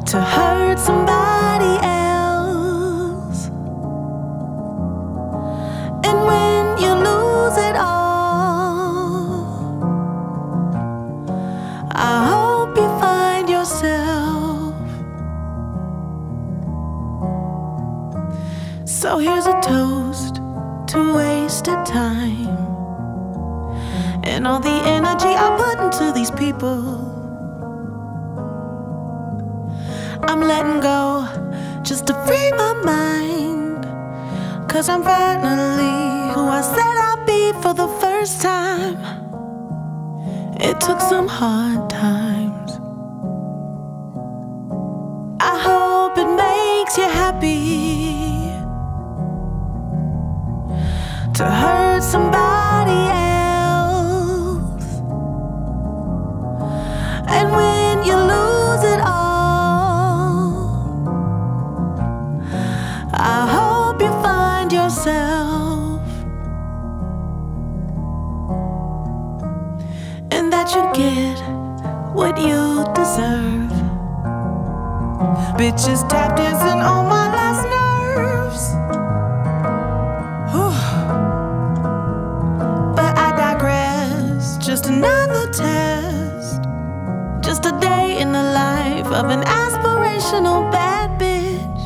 to hurt somebody else. And when you lose it all, I hope you find yourself. So here's a toast to wasted time and all the energy I put into these people. I'm letting go just to free my mind, 'cause I'm finally who I said I'd be for the first time. It took some hard times. I hope it makes you happy to hurt somebody else. And when you lose it all, I hope you find yourself, and that you get what you deserve. Bitches tap dancing on my last nerves. But I digress, just another test, just a day in the life of an aspirational bad bitch.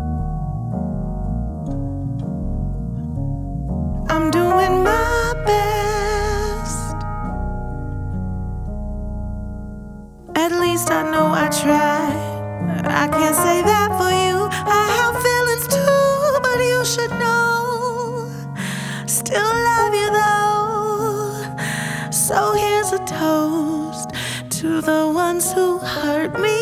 I'm doing my best. At least I know I tried. I can't say that for you. I have feelings too, but you should know. Still love you though. So here's a toast to the ones who hurt me.